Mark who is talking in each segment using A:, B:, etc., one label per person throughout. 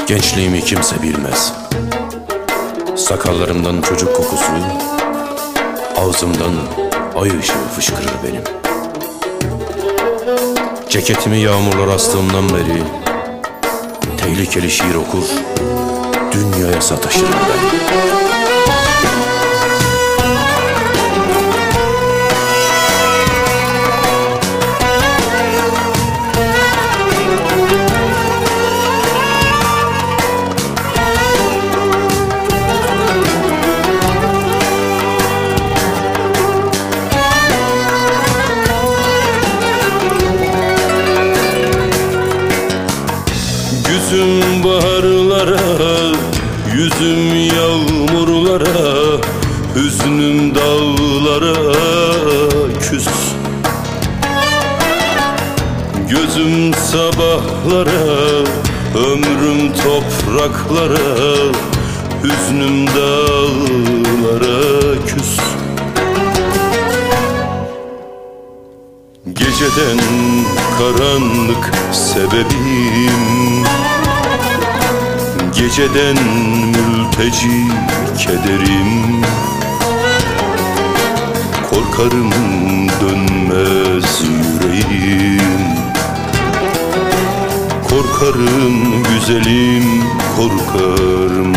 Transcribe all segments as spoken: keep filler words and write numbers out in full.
A: Gençliğimi kimse bilmez. Sakallarımdan çocuk kokusu, ağzımdan ay ışığı fışkırır benim. Ceketimi yağmurlar astığımdan beri tehlikeli şiir okur, dünyaya sataşırım ben.
B: Yüzüm baharlara, yüzüm yağmurlara, hüznüm dağlara küs. Gözüm sabahlara, ömrüm topraklara, hüznüm dağlara küs. Geceden karanlık sebebim, geceden mülteci kederim. Korkarım dönmez yüreğim, korkarım güzelim, korkarım.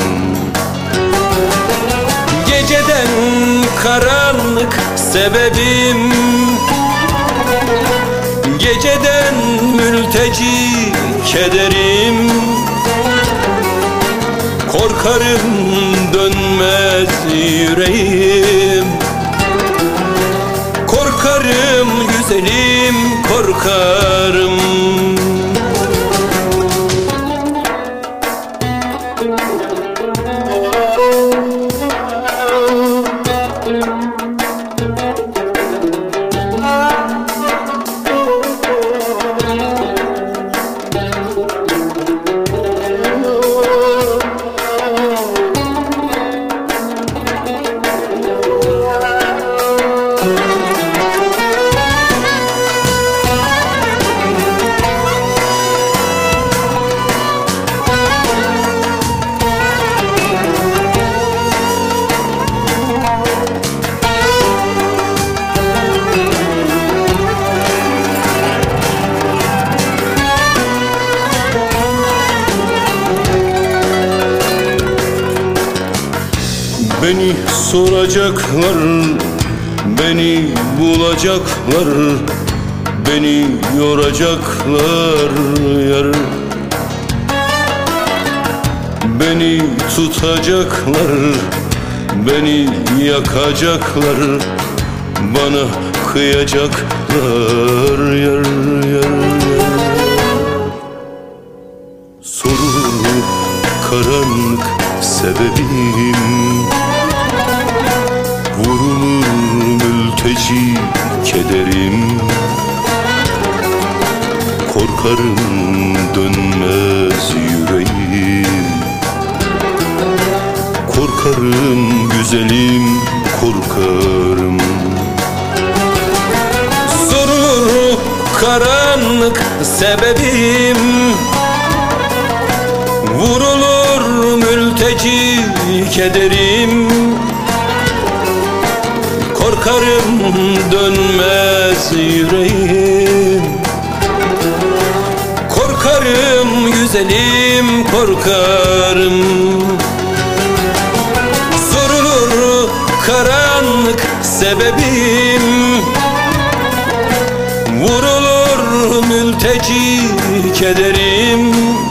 B: Geceden karanlık sebebim, geceden mülteci kederim. Korkarım dönmez yüreğim, korkarım güzelim, korkarım. Beni soracaklar, beni bulacaklar, beni yoracaklar yar. Beni tutacaklar, beni yakacaklar, bana kıyacaklar yar yar yar. Sorulup karanlık sebebim, vurulur mülteci kederim. Korkarım dönmez yüreğim, korkarım güzelim, korkarım. Sorulur karanlık sebebim, vurulur mülteci kederim. Korkarım dönmez yüreğim, korkarım güzelim, korkarım. Sorulur karanlık sebebim, vurulur mülteci kederim.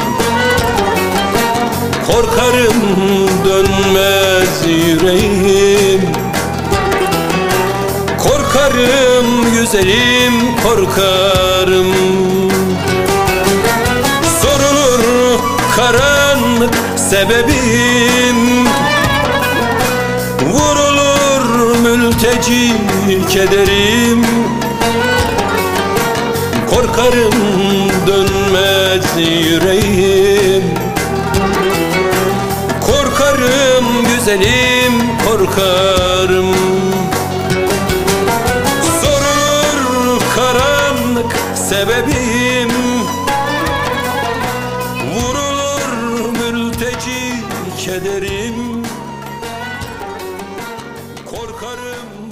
B: Korkarım dönmez yüreğim, korkarım güzelim, korkarım. Sorulur karanlık sebebim, vurulur mülteci kederim. Korkarım dönmez yüreğim, korkarım güzelim, korkarım. Sorulur karanlık sebebim, vurulur mülteci kederim. Korkarım